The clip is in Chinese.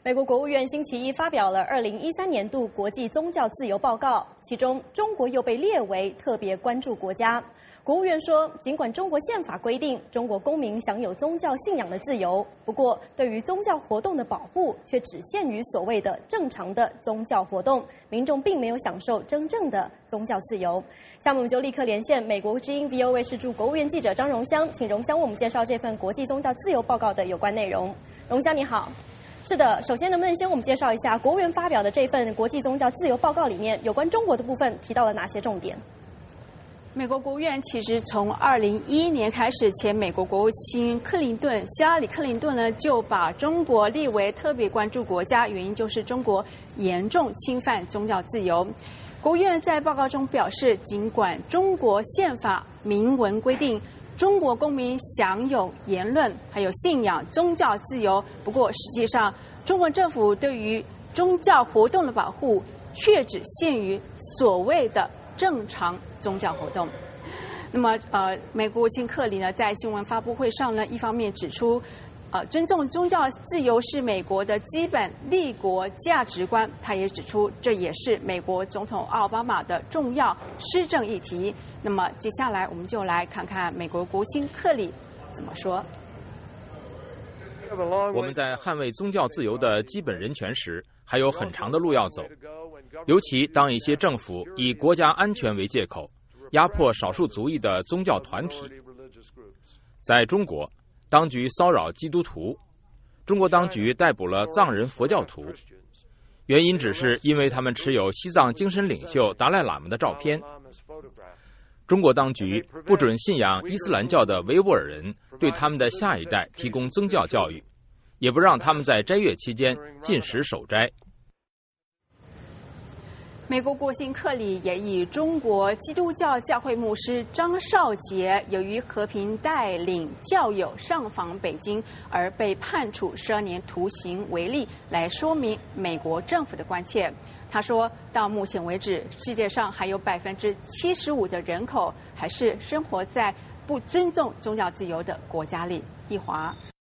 美国国务院星期一发表了2013年度国际宗教自由报告，其中中国又被列为特别关注国家。国务院说，尽管中国宪法规定中国公民享有宗教信仰的自由，不过对于宗教活动的保护却只限于所谓的正常的宗教活动，民众并没有享受真正的宗教自由。下面我们就立刻连线美国之音 VOA 视驻国务院记者张荣香，请荣香为我们介绍这份国际宗教自由报告的有关内容。荣香你好。是的，首先能不能先为我们介绍一下国务院发表的这份国际宗教自由报告里面有关中国的部分提到了哪些重点？ 美国国务院其实从2011年开始，前美国国务卿希拉里·克林顿呢就把中国列为特别关注国家，原因就是中国严重侵犯宗教自由。国务院在报告中表示，尽管中国宪法明文规定中国公民享有言论还有信仰宗教自由，不过实际上中国政府对于宗教活动的保护却只限于所谓的正常宗教活动。那么美国国务卿克里呢在新闻发布会上呢，一方面指出尊重宗教自由是美国的基本立国价值观，他也指出这也是美国总统奥巴马的重要施政议题。那么接下来我们就来看看美国国务卿克里怎么说。 我们在捍卫宗教自由的基本人权时还有很长的路要走，尤其当一些政府以国家安全为借口压迫少数族裔的宗教团体。在中国，当局骚扰基督徒，中国当局逮捕了藏人佛教徒，原因只是因为他们持有西藏精神领袖达赖喇嘛的照片。中国当局不准信仰伊斯兰教的维吾尔人对他们的下一代提供宗教教育，也不让他们在斋月期间禁食守斋。 美国国务卿克里也以中国基督教教会牧师张少杰由于和平带领教友上访北京而被判处12年徒刑为例，来说明美国政府的关切。他说，到目前为止，世界上还有75%的人口还是生活在不尊重宗教自由的国家里。易华。